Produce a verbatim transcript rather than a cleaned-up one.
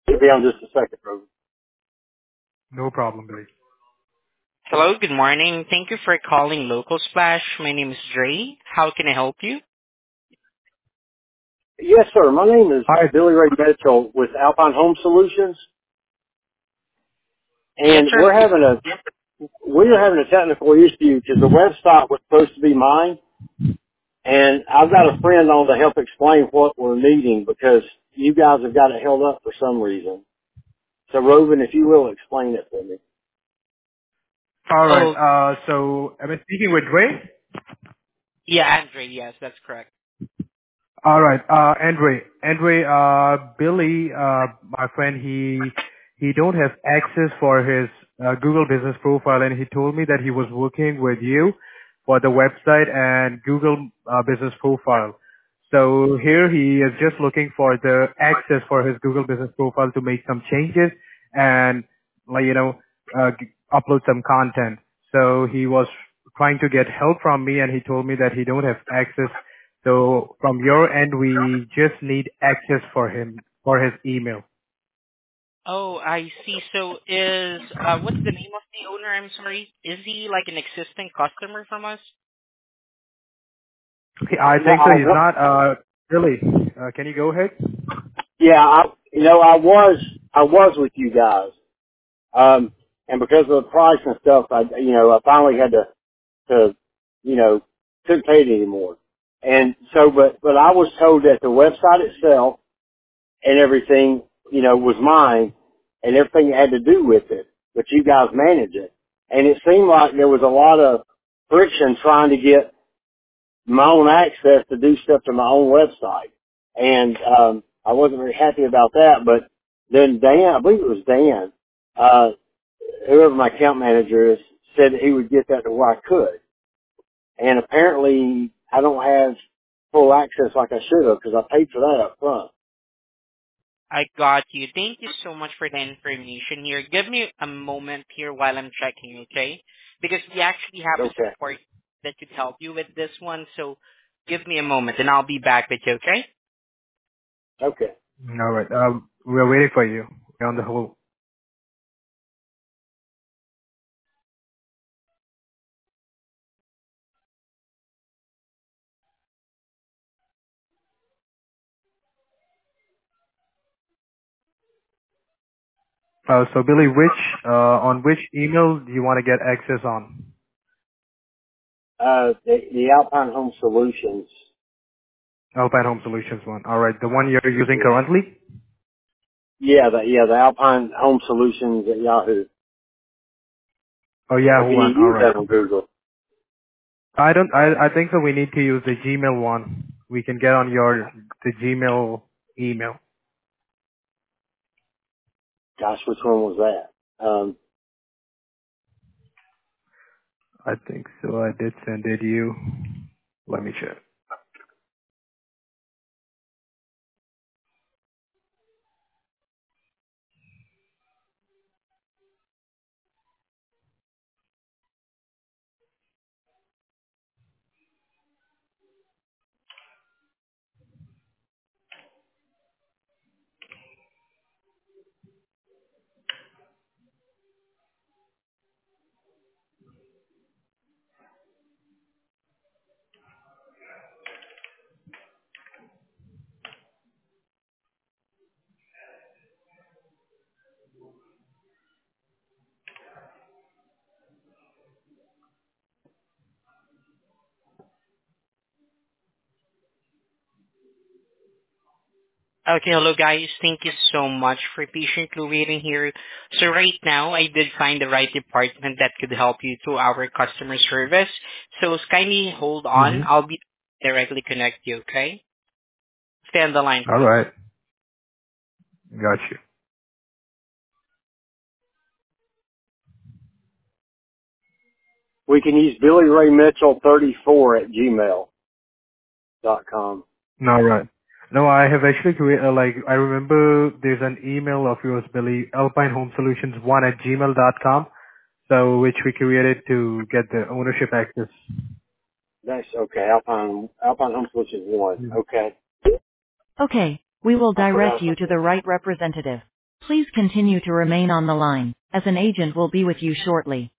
Should be on just a second, bro. No problem, Billy. Hello, good morning. Thank you for calling Local Splash. My name is Dre. How can I help you? Yes, sir. My name is Hi. Billy Ray Mitchell with Alpine Home Solutions, Yes, and sir. we're having a we're having a technical issue because the website was supposed to be mine, and I've got a friend on to help explain what we're needing because you guys have got it held up for some reason. So, Roven, if you will, explain it for me. All right. Oh, Uh, so am I speaking with Ray? yeah, Andre. Yes, that's correct. All right. Uh, Andre, Andre, uh, Billy, uh, my friend, he, he don't have access for his uh, Google business profile, and he told me that he was working with you for the website and Google uh, business profile. So here he is just looking for the access for his Google business profile to make some changes and, like, you know, uh, g- upload some content. So he was trying to get help from me, and he told me that he don't have access, so from your end, we just need access for him, for his email. Oh, I see. So is, uh, what's the name of the owner? I'm sorry. Is he like an existing customer from us? Okay, I No, think I, so. He's wa- not, uh, really. Uh, can you go ahead? yeah, I, you know, I was I was with you guys, um, and because of the price and stuff, I you know I finally had to to, you know, couldn't pay it anymore. And so, but, but I was told that the website itself and everything, you know, was mine and everything had to do with it, but you guys manage it. And it seemed like there was a lot of friction trying to get my own access to do stuff to my own website. And, um, I wasn't very happy about that, but then Dan, I believe it was Dan, uh, whoever my account manager is, said that he would get that to where I could. And apparently I don't have full access like I should have because I paid for that up front. I got you. Thank you so much for the information here. Give me a moment here while I'm checking, okay? Because we actually have a Okay. support that could help you with this one. So give me a moment and I'll be back with you, okay? Okay. All right. Um, we're waiting for you. We're on the hold. Uh, so Billy, which, uh, on which email do you want to get access on? Uh, the, the Alpine Home Solutions. Alpine Home Solutions one. All right. The one you're using Yeah. currently? Yeah, the, yeah, the Alpine Home Solutions at Yahoo. Oh, Or Yahoo can you one. All use right. that on Google? I don't, I, I think so we need to use the Gmail one. We can get on your, the Gmail email. Gosh, which one was that? Um, I think so. I did send it you. Let me check. Okay, hello guys. Thank you so much for patiently waiting here. So right now, I did find the right department that could help you through our customer service. So kindly hold on. Mm-hmm. I'll be directly connect you, okay? Stay on the line for All me. right. Got you. we can use Billy Ray Mitchell thirty-four at gmail dot com. All right. No, I have actually created, uh, like, I remember there's an email of yours, Billy, alpine home solutions one at gmail dot com, so which we created to get the ownership access. That's okay. Alpine, Alpine Home Solutions one. Mhm. Okay. Okay, we will I direct forgot you about to that. the right representative. Please continue to remain on the line, as an agent will be with you shortly.